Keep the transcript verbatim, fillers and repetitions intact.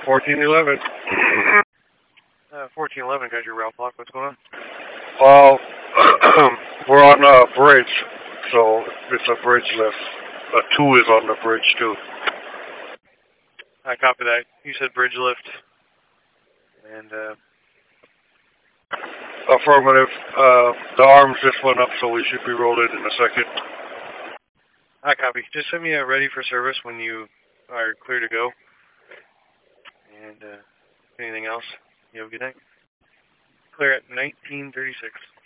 fourteen eleven. Uh, fourteen eleven got your route block. What's going on? Well, we're on a bridge, so it's a bridge lift. A two is on the bridge, too. I copy that. You said bridge lift. And, uh... Affirmative. Uh, the arms just went up, so we should be rolling in a second. I copy. Just send me a ready for service when you are clear to go. And, uh, anything else? You have a good night. Clear at nineteen thirty-six.